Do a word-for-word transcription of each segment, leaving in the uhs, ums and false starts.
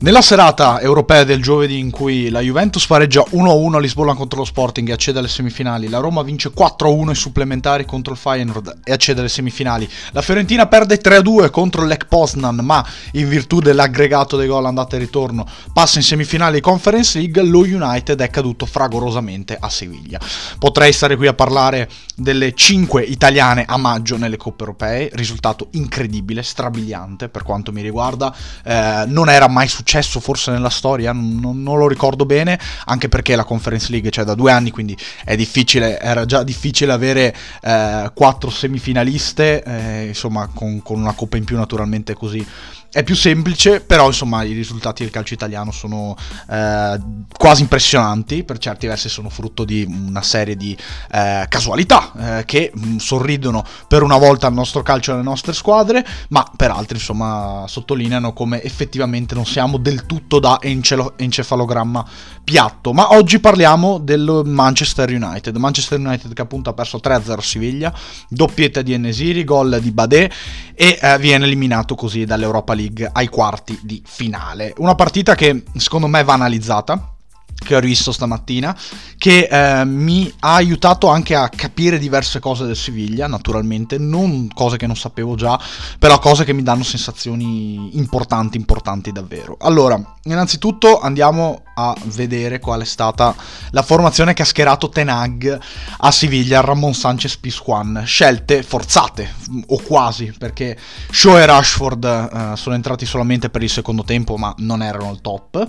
Nella serata europea del giovedì in cui la Juventus pareggia uno a uno a Lisbona contro lo Sporting e accede alle semifinali, la Roma vince quattro a uno ai supplementari contro il Feyenoord e accede alle semifinali, la Fiorentina perde tre a due contro il Lech Poznan ma in virtù dell'aggregato dei gol andata e ritorno passa in semifinali Conference League, lo United è caduto fragorosamente a Siviglia. Potrei stare qui a parlare delle cinque italiane a maggio nelle coppe europee, risultato incredibile, strabiliante per quanto mi riguarda, eh, non era mai successo forse nella storia, non, non lo ricordo bene, anche perché la Conference League c'è da due anni, quindi è difficile, era già difficile avere eh, quattro semifinaliste, eh, insomma con, con una coppa in più naturalmente così è più semplice, però insomma i risultati del calcio italiano sono eh, quasi impressionanti, per certi versi sono frutto di una serie di eh, casualità eh, che mh, sorridono per una volta al nostro calcio e alle nostre squadre, ma per altri insomma sottolineano come effettivamente non siamo del tutto da encelo- encefalogramma piatto. Ma oggi parliamo del Manchester United, Manchester United che appunto ha perso tre a zero a Siviglia, doppietta di En-Nesyri, gol di Badé e eh, viene eliminato così dall'Europa League ai quarti di finale. Una partita che secondo me va analizzata, che ho rivisto stamattina, che eh, mi ha aiutato anche a capire diverse cose del Siviglia, naturalmente, non cose che non sapevo già, però cose che mi danno sensazioni importanti, importanti davvero. Allora, innanzitutto andiamo a vedere qual è stata la formazione che ha schierato Ten Hag a Siviglia, Ramon Sanchez Pizjuan. Scelte forzate, o quasi, perché Shaw e Rashford eh, sono entrati solamente per il secondo tempo, ma non erano al top,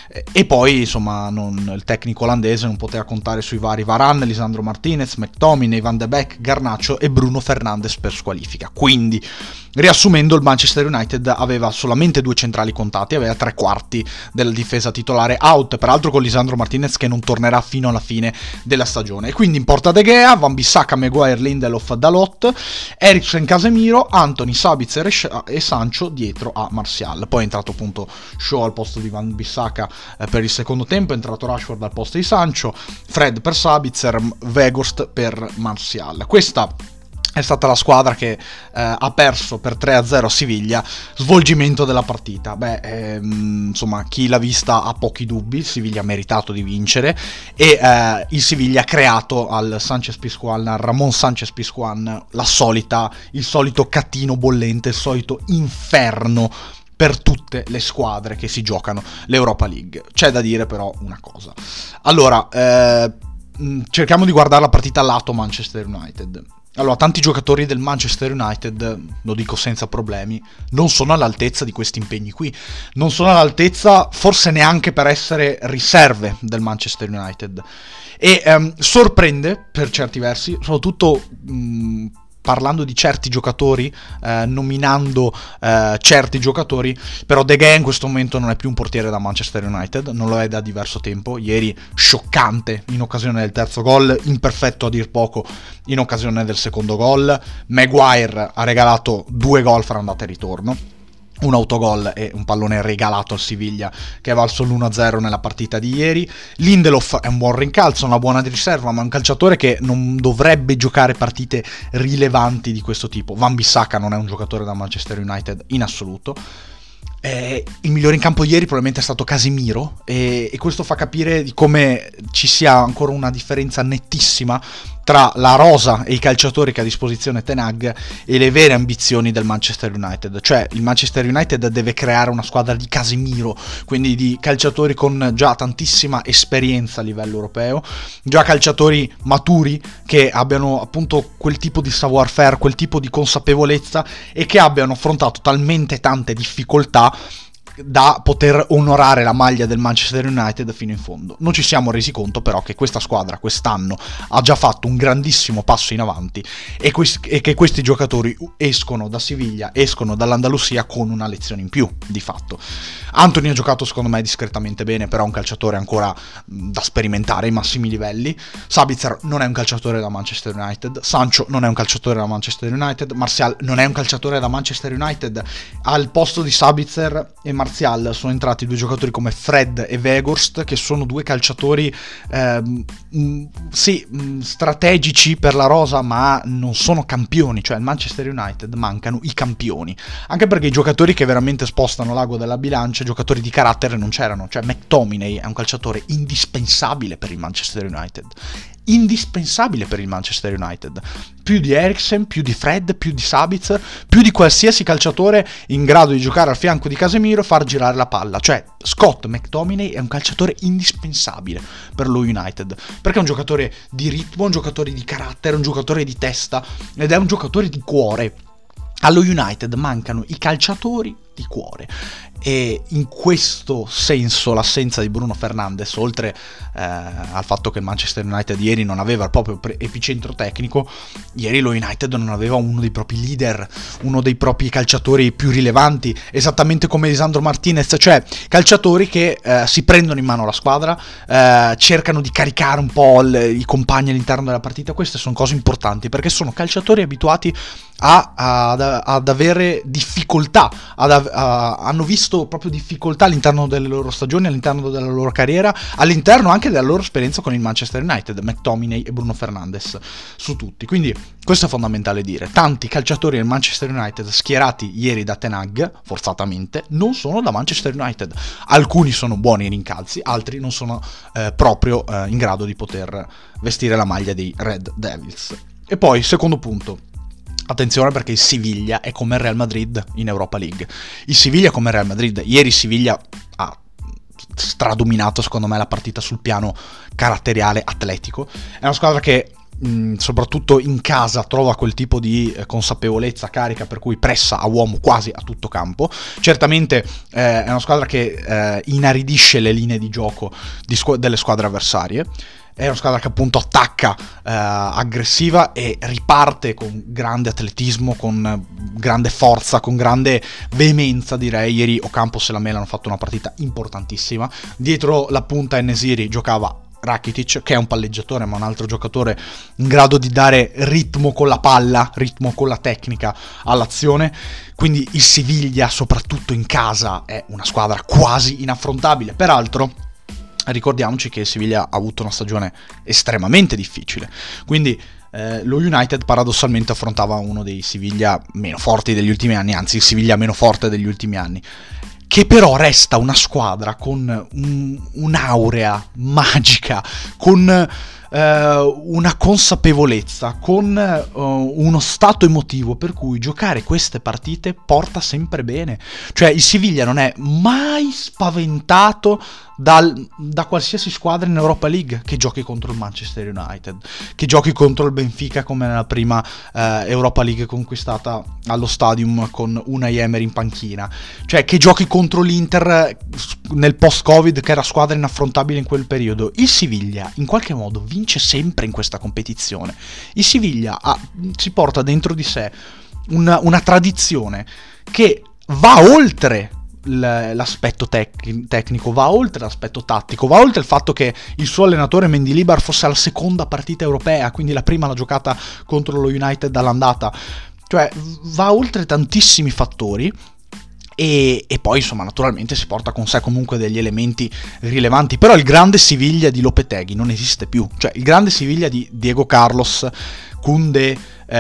e poi insomma non, il tecnico olandese non poteva contare sui vari Varane, Lisandro Martinez, McTominay, Van de Beek, Garnacho e Bruno Fernandes per squalifica. Quindi, riassumendo, il Manchester United aveva solamente due centrali contati, aveva tre quarti della difesa titolare out, peraltro con Lisandro Martinez che non tornerà fino alla fine della stagione. E quindi in porta De Gea, Van Bissaka, Maguire, Lindelof, Dalot, Eriksen, Casemiro, Anthony, Sabitzer e Sancho dietro a Martial. Poi è entrato appunto Shaw al posto di Van Bissaka eh, per il secondo tempo, è entrato Rashford al posto di Sancho, Fred per Sabitzer, Weghorst per Martial. Questa è stata la squadra che eh, ha perso per tre a zero a Siviglia. Svolgimento della partita. Beh, ehm, insomma, chi l'ha vista ha pochi dubbi. Il Siviglia ha meritato di vincere e eh, il Siviglia ha creato al Sanchez Pizjuan, al Ramon Sanchez Pizjuan, la solita, il solito catino bollente, il solito inferno per tutte le squadre che si giocano l'Europa League. C'è da dire però una cosa. Allora, eh, cerchiamo di guardare la partita lato Manchester United. Allora, tanti giocatori del Manchester United, lo dico senza problemi, non sono all'altezza di questi impegni qui, non sono all'altezza forse neanche per essere riserve del Manchester United, e ehm, sorprende per certi versi, soprattutto mh, parlando di certi giocatori, eh, nominando eh, certi giocatori, però De Gea in questo momento non è più un portiere da Manchester United, non lo è da diverso tempo. Ieri scioccante in occasione del terzo gol, imperfetto a dir poco in occasione del secondo gol. Maguire ha regalato due gol fra andata e ritorno, un autogol e un pallone regalato al Siviglia che è valso l'uno a zero nella partita di ieri. Lindelof è un buon rincalzo, una buona riserva, ma è un calciatore che non dovrebbe giocare partite rilevanti di questo tipo. Van Bissaka non è un giocatore da Manchester United in assoluto. Eh, il migliore in campo ieri probabilmente è stato Casemiro, e, e questo fa capire di come ci sia ancora una differenza nettissima tra la rosa e i calciatori che ha a disposizione Ten Hag e le vere ambizioni del Manchester United. Cioè, il Manchester United deve creare una squadra di Casemiro, quindi di calciatori con già tantissima esperienza a livello europeo, già calciatori maturi che abbiano appunto quel tipo di savoir-faire, quel tipo di consapevolezza e che abbiano affrontato talmente tante difficoltà da poter onorare la maglia del Manchester United fino in fondo. Non ci siamo resi conto però che questa squadra quest'anno ha già fatto un grandissimo passo in avanti e, quest- e che questi giocatori escono da Siviglia, escono dall'Andalusia con una lezione in più di fatto. Anthony ha giocato secondo me discretamente bene, però è un calciatore ancora da sperimentare ai massimi livelli. Sabitzer non è un calciatore da Manchester United, Sancho non è un calciatore da Manchester United, Martial non è un calciatore da Manchester United. Al posto di Sabitzer e Martial Martial sono entrati due giocatori come Fred e Weghorst, che sono due calciatori ehm, mh, sì, mh, strategici per la rosa, ma non sono campioni. Cioè il Manchester United mancano i campioni, anche perché i giocatori che veramente spostano l'ago della bilancia, giocatori di carattere, non c'erano. Cioè McTominay è un calciatore indispensabile per il Manchester United, indispensabile per il Manchester United, più di Eriksen, più di Fred, più di Sabitzer, più di qualsiasi calciatore in grado di giocare al fianco di Casemiro e far girare la palla. Cioè Scott McTominay è un calciatore indispensabile per lo United, perché è un giocatore di ritmo, un giocatore di carattere, un giocatore di testa ed è un giocatore di cuore. Allo United mancano i calciatori di cuore, e in questo senso l'assenza di Bruno Fernandes, oltre eh, al fatto che il Manchester United ieri non aveva il proprio pre- epicentro tecnico, ieri lo United non aveva uno dei propri leader, uno dei propri calciatori più rilevanti, esattamente come Lisandro Martinez, cioè calciatori che eh, si prendono in mano la squadra, eh, cercano di caricare un po' l- i compagni all'interno della partita. Queste sono cose importanti, perché sono calciatori abituati a, a, ad, ad avere difficoltà, ad, a, hanno visto proprio difficoltà all'interno delle loro stagioni, all'interno della loro carriera, all'interno anche della loro esperienza con il Manchester United, McTominay e Bruno Fernandes su tutti. Quindi questo è fondamentale dire. Tanti calciatori del Manchester United schierati ieri da Ten Hag, forzatamente, non sono da Manchester United. Alcuni sono buoni rincalzi, altri non sono eh, proprio eh, in grado di poter vestire la maglia dei Red Devils. E poi, secondo punto, attenzione, perché il Siviglia è come il Real Madrid in Europa League. Il Siviglia è come il Real Madrid. Ieri Siviglia ha stradominato, secondo me, la partita sul piano caratteriale, atletico. È una squadra che mh, soprattutto in casa trova quel tipo di eh, consapevolezza carica, per cui pressa a uomo quasi a tutto campo. Certamente eh, è una squadra che eh, inaridisce le linee di gioco di squ- delle squadre avversarie. È una squadra che appunto attacca, eh, aggressiva, e riparte con grande atletismo, con grande forza, con grande veemenza, direi. Ieri Ocampos e Lamela hanno fatto una partita importantissima. Dietro la punta En-Nesyri giocava Rakitic, che è un palleggiatore, ma un altro giocatore in grado di dare ritmo con la palla, ritmo con la tecnica all'azione. Quindi il Siviglia, soprattutto in casa, è una squadra quasi inaffrontabile. Peraltro ricordiamoci che Siviglia ha avuto una stagione estremamente difficile, quindi eh, lo United paradossalmente affrontava uno dei Siviglia meno forti degli ultimi anni, anzi il Siviglia meno forte degli ultimi anni, che però resta una squadra con un, un'aurea magica, con eh, una consapevolezza, con eh, uno stato emotivo per cui giocare queste partite porta sempre bene. Cioè il Siviglia non è mai spaventato Dal, da qualsiasi squadra in Europa League, che giochi contro il Manchester United, che giochi contro il Benfica come nella prima eh, Europa League conquistata allo Stadium con Unai Emery in panchina, cioè che giochi contro l'Inter nel post-Covid, che era squadra inaffrontabile in quel periodo. Il Siviglia in qualche modo vince sempre in questa competizione. Il Siviglia ha, si porta dentro di sé una, una tradizione che va oltre l'aspetto tec- tecnico, va oltre l'aspetto tattico, va oltre il fatto che il suo allenatore Mendilibar fosse alla seconda partita europea, quindi la prima l'ha giocata contro lo United all'andata. Cioè va oltre tantissimi fattori. E, e poi insomma naturalmente si porta con sé comunque degli elementi rilevanti. Però il grande Siviglia di Lopetegui non esiste più. Cioè il grande Siviglia di Diego Carlos, Koundé,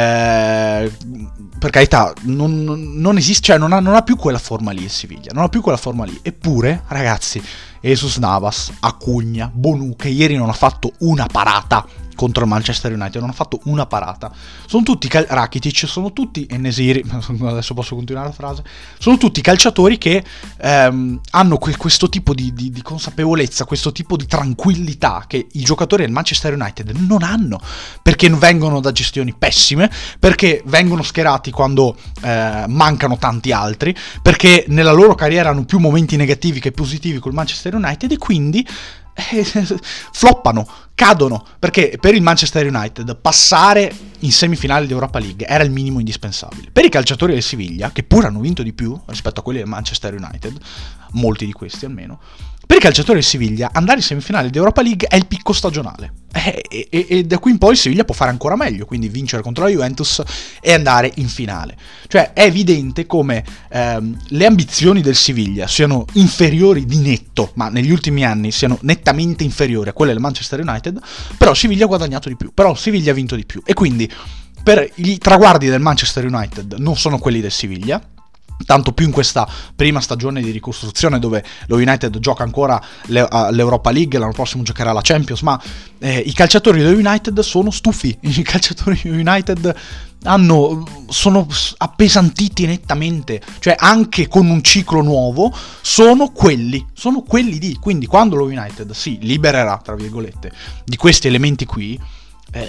eh, per carità non, non esiste, cioè non ha, non ha più quella forma lì il Siviglia, non ha più quella forma lì. Eppure ragazzi, Jesus Navas, Acugna, Bonu, che ieri non ha fatto una parata contro il Manchester United, non ha fatto una parata, sono tutti cal- Rakitic, sono tutti En-Nesyri, adesso posso continuare la frase, sono tutti calciatori che ehm, hanno que- questo tipo di, di, di consapevolezza, questo tipo di tranquillità che i giocatori del Manchester United non hanno, perché vengono da gestioni pessime, perché vengono schierati quando eh, mancano tanti altri, perché nella loro carriera hanno più momenti negativi che positivi col Manchester United, e quindi eh, floppano, cadono, perché per il Manchester United passare in semifinale di Europa League era il minimo indispensabile. Per i calciatori del Siviglia, che pure hanno vinto di più rispetto a quelli del Manchester United, molti di questi almeno, Per i calciatori del Siviglia andare in semifinale di Europa League è il picco stagionale. E, e, e da qui in poi il Siviglia può fare ancora meglio, quindi vincere contro la Juventus e andare in finale. Cioè è evidente come ehm, le ambizioni del Siviglia siano inferiori di netto, ma negli ultimi anni siano nettamente inferiori a quelle del Manchester United, però il Siviglia ha guadagnato di più, però il Siviglia ha vinto di più. E quindi per i traguardi del Manchester United non sono quelli del Siviglia, tanto più in questa prima stagione di ricostruzione dove lo United gioca ancora le, uh, l'Europa League, l'anno prossimo giocherà la Champions, ma eh, i calciatori dello United sono stufi, i calciatori United hanno, sono appesantiti nettamente, cioè anche con un ciclo nuovo sono quelli, sono quelli di, quindi quando lo United si libererà, tra virgolette, di questi elementi qui, eh,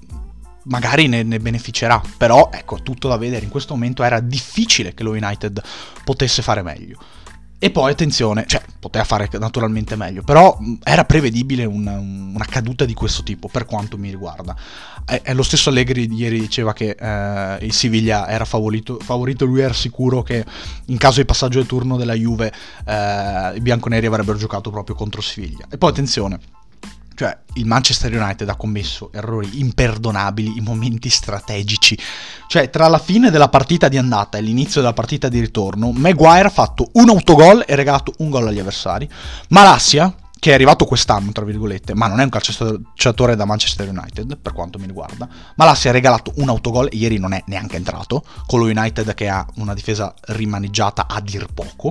magari ne, ne beneficerà, però ecco, tutto da vedere. In questo momento era difficile che lo United potesse fare meglio. E poi attenzione, cioè poteva fare naturalmente meglio, però era prevedibile una, una caduta di questo tipo per quanto mi riguarda. È, è lo stesso Allegri ieri diceva che eh, il Siviglia era favorito, favorito, lui era sicuro che in caso di passaggio del turno della Juve eh, i bianconeri avrebbero giocato proprio contro il Siviglia. E poi attenzione, cioè il Manchester United ha commesso errori imperdonabili in momenti strategici. Cioè tra la fine della partita di andata e l'inizio della partita di ritorno, Maguire ha fatto un autogol e regalato un gol agli avversari. Malassia, che è arrivato quest'anno tra virgolette, ma non è un calciatore da Manchester United per quanto mi riguarda, Malassia ha regalato un autogol e ieri non è neanche entrato, con lo United che ha una difesa rimaneggiata a dir poco.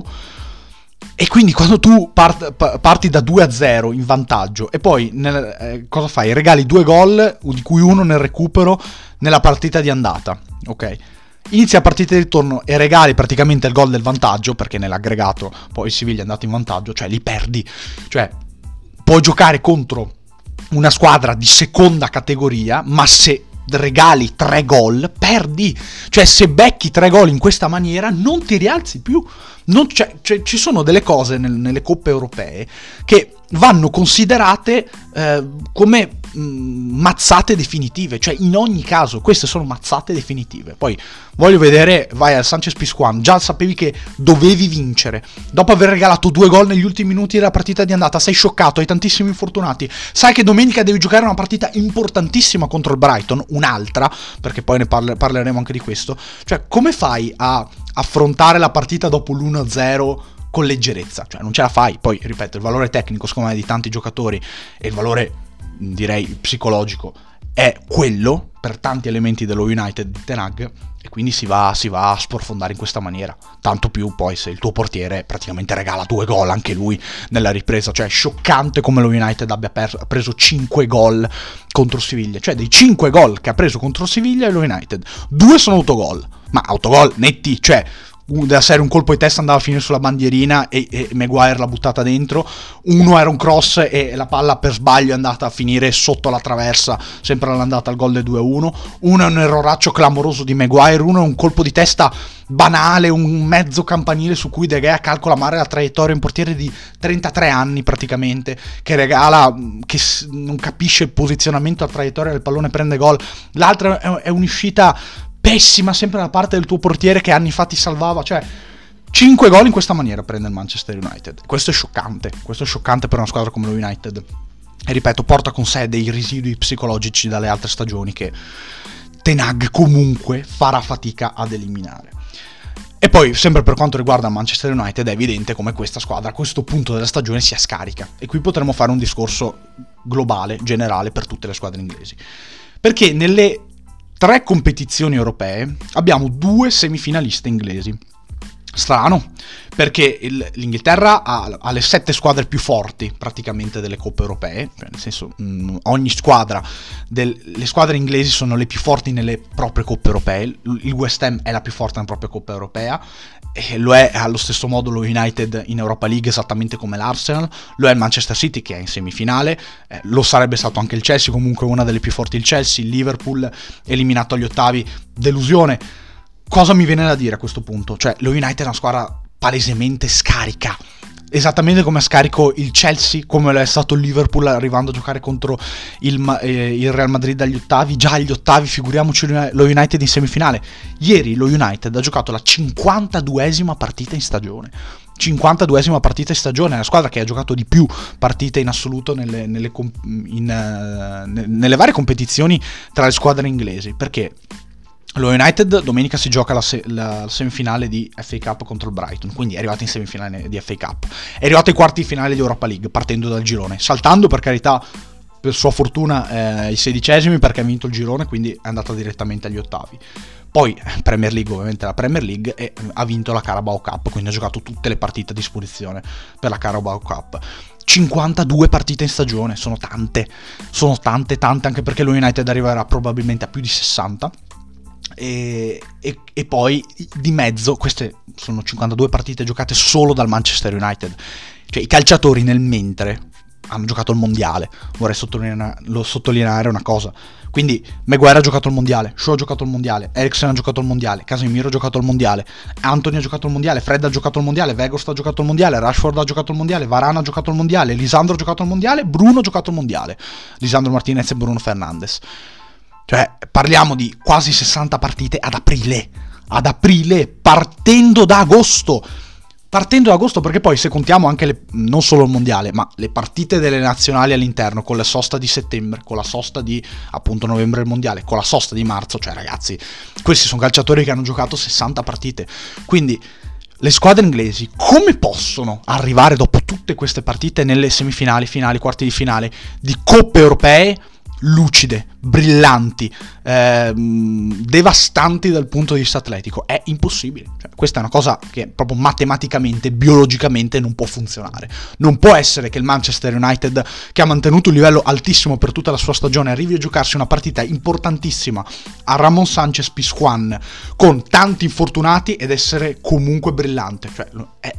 E quindi quando tu part, parti da due a zero in vantaggio e poi nel, eh, cosa fai? Regali due gol, di cui uno nel recupero nella partita di andata, ok? Inizia la partita di ritorno e regali praticamente il gol del vantaggio, perché nell'aggregato poi il Siviglia è andato in vantaggio, cioè li perdi. Cioè puoi giocare contro una squadra di seconda categoria, ma se regali tre gol, perdi. Cioè se becchi tre gol in questa maniera non ti rialzi più. Non, cioè, cioè, ci sono delle cose nel, nelle coppe europee che vanno considerate eh, come mh, mazzate definitive, cioè in ogni caso queste sono mazzate definitive. Poi voglio vedere, vai al Sanchez Pizjuán, già sapevi che dovevi vincere, dopo aver regalato due gol negli ultimi minuti della partita di andata, sei scioccato, hai tantissimi infortunati, sai che domenica devi giocare una partita importantissima contro il Brighton, un'altra, perché poi ne parle, parleremo anche di questo. Cioè come fai a affrontare la partita dopo l'uno a zero con leggerezza? Cioè non ce la fai. Poi ripeto, il valore tecnico secondo me di tanti giocatori e il valore direi psicologico è quello per tanti elementi dello United di Ten Hag, e quindi si va, si va a sprofondare in questa maniera, tanto più poi se il tuo portiere praticamente regala due gol anche lui nella ripresa. Cioè è scioccante come lo United abbia per, preso cinque gol contro Siviglia, cioè dei cinque gol che ha preso contro Siviglia lo United, due sono autogol, ma autogol netti, cioè della serie un colpo di testa andava a finire sulla bandierina e, e Maguire l'ha buttata dentro, uno era un cross e la palla per sbaglio è andata a finire sotto la traversa, sempre all'andata al gol del due a uno, uno è un erroraccio clamoroso di Maguire, uno è un colpo di testa banale, un mezzo campanile su cui De Gea calcola male la traiettoria, un portiere di trentatré anni praticamente, che regala, che non capisce il posizionamento, la traiettoria del pallone, prende gol. L'altra è, è un'uscita pessima sempre da parte del tuo portiere che anni fa ti salvava. Cioè cinque gol in questa maniera prende il Manchester United. Questo è scioccante, questo è scioccante per una squadra come lo United, e ripeto, porta con sé dei residui psicologici dalle altre stagioni che Ten Hag comunque farà fatica ad eliminare. E poi sempre per quanto riguarda il Manchester United è evidente come questa squadra a questo punto della stagione sia scarica, e qui potremmo fare un discorso globale, generale per tutte le squadre inglesi, perché nelle tre competizioni europee abbiamo due semifinaliste inglesi. Strano, perché il, l'Inghilterra ha, ha le sette squadre più forti praticamente delle coppe europee, cioè nel senso mh, ogni squadra, del, le squadre inglesi sono le più forti nelle proprie coppe europee. Il West Ham è la più forte nella propria coppa europea, e lo è allo stesso modo lo United in Europa League, esattamente come l'Arsenal, lo è il Manchester City che è in semifinale, eh, lo sarebbe stato anche il Chelsea, comunque una delle più forti il Chelsea, il Liverpool eliminato agli ottavi, delusione. Cosa mi viene da dire a questo punto? Cioè lo United è una squadra palesemente scarica, esattamente come è scarico il Chelsea, come lo è stato il Liverpool arrivando a giocare contro il, eh, il Real Madrid agli ottavi. Già agli ottavi, figuriamoci lo United in semifinale. Ieri lo United ha giocato la cinquantaduesima partita in stagione, cinquantaduesima partita in stagione, è la squadra che ha giocato di più partite in assoluto nelle, nelle, in, uh, nelle varie competizioni tra le squadre inglesi, perché lo United domenica si gioca la, se- la semifinale di F A Cup contro il Brighton, quindi è arrivato in semifinale di F A Cup, è arrivato ai quarti di finale di Europa League partendo dal girone, saltando per carità per sua fortuna eh, i sedicesimi perché ha vinto il girone, quindi è andata direttamente agli ottavi. Poi Premier League, ovviamente la Premier League, e ha vinto la Carabao Cup, quindi ha giocato tutte le partite a disposizione per la Carabao Cup. cinquantadue partite in stagione, sono tante, sono tante tante, anche perché lo United arriverà probabilmente a più di sessanta. E, e, e poi di mezzo, queste sono cinquantadue partite giocate solo dal Manchester United, cioè i calciatori nel mentre hanno giocato il mondiale. Vorrei sottolineare, lo, sottolineare una cosa, quindi Maguire ha giocato il mondiale, Shaw ha giocato il mondiale, Eriksen ha giocato il mondiale, Casemiro ha giocato il mondiale, Anthony ha giocato il mondiale, Fred ha giocato il mondiale, Weghorst ha giocato il mondiale, Rashford ha giocato il mondiale, Varane ha giocato il mondiale, Lisandro ha giocato il mondiale, Bruno ha giocato il mondiale, Lisandro Martinez e Bruno Fernandes. Cioè, parliamo di quasi sessanta partite ad aprile, ad aprile, partendo da agosto, partendo da agosto, perché poi se contiamo anche le, non solo il mondiale, ma le partite delle nazionali all'interno, con la sosta di settembre, con la sosta di appunto novembre il mondiale, con la sosta di marzo, cioè ragazzi, questi sono calciatori che hanno giocato sessanta partite, quindi le squadre inglesi come possono arrivare dopo tutte queste partite nelle semifinali, finali, quarti di finale di coppe europee lucide, brillanti, ehm, devastanti dal punto di vista atletico? È impossibile. Cioè, questa è una cosa che proprio matematicamente, biologicamente non può funzionare. Non può essere che il Manchester United, che ha mantenuto un livello altissimo per tutta la sua stagione, arrivi a giocarsi una partita importantissima a Ramon Sanchez Pizjuán con tanti infortunati ed essere comunque brillante. Cioè, è,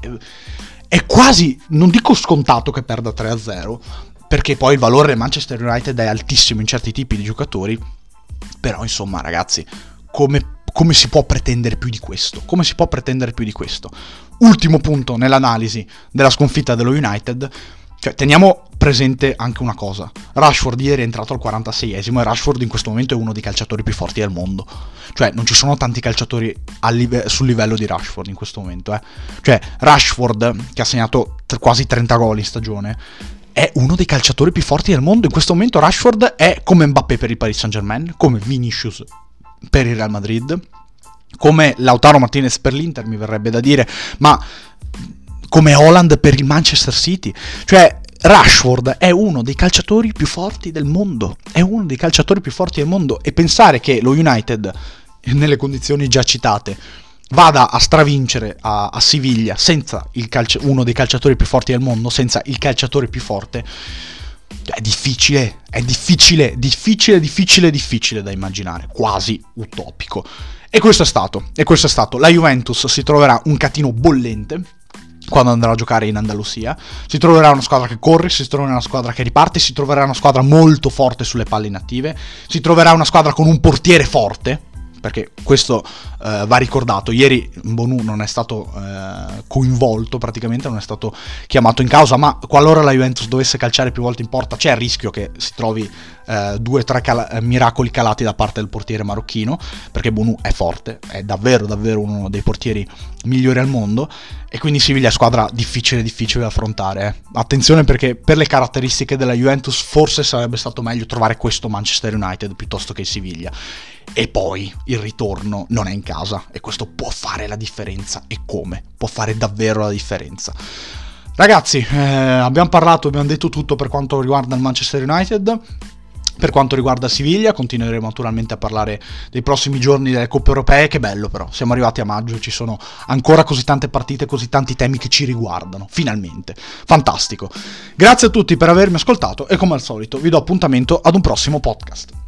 è quasi, non dico scontato che perda tre a zero, perché poi il valore del Manchester United è altissimo in certi tipi di giocatori, però insomma ragazzi, come, come si può pretendere più di questo? Come si può pretendere più di questo? Ultimo punto nell'analisi della sconfitta dello United, cioè teniamo presente anche una cosa: Rashford ieri è entrato al quarantaseiesimo e Rashford in questo momento è uno dei calciatori più forti del mondo, cioè non ci sono tanti calciatori a live- sul livello di Rashford in questo momento, eh. Cioè Rashford, che ha segnato t- quasi trenta gol in stagione, è uno dei calciatori più forti del mondo. In questo momento Rashford è come Mbappé per il Paris Saint-Germain, come Vinicius per il Real Madrid, come Lautaro Martinez per l'Inter, mi verrebbe da dire, ma come Haaland per il Manchester City. Cioè Rashford è uno dei calciatori più forti del mondo, è uno dei calciatori più forti del mondo, e pensare che lo United, nelle condizioni già citate, vada a stravincere a, a Siviglia senza il calcio, uno dei calciatori più forti del mondo, senza il calciatore più forte, è difficile, è difficile, difficile, difficile, difficile da immaginare, quasi utopico. E questo è stato, e questo è stato. La Juventus si troverà un catino bollente quando andrà a giocare in Andalusia, si troverà una squadra che corre, si troverà una squadra che riparte, si troverà una squadra molto forte sulle palle inattive, si troverà una squadra con un portiere forte, perché questo eh, va ricordato. Ieri Bonu non è stato eh, coinvolto, praticamente non è stato chiamato in causa, ma qualora la Juventus dovesse calciare più volte in porta c'è il rischio che si trovi eh, due o tre cal- miracoli calati da parte del portiere marocchino, perché Bonu è forte, è davvero davvero uno dei portieri migliori al mondo, e quindi Siviglia è squadra difficile difficile da affrontare, eh. Attenzione, perché per le caratteristiche della Juventus forse sarebbe stato meglio trovare questo Manchester United piuttosto che il Siviglia. E poi il ritorno non è in casa, e questo può fare la differenza, e come? Può fare davvero la differenza. Ragazzi, eh, abbiamo parlato, abbiamo detto tutto per quanto riguarda il Manchester United. Per quanto riguarda Siviglia, continueremo naturalmente a parlare dei prossimi giorni delle coppe europee. Che bello però, siamo arrivati a maggio e ci sono ancora così tante partite, così tanti temi che ci riguardano, finalmente. Fantastico. Grazie a tutti per avermi ascoltato e come al solito vi do appuntamento ad un prossimo podcast.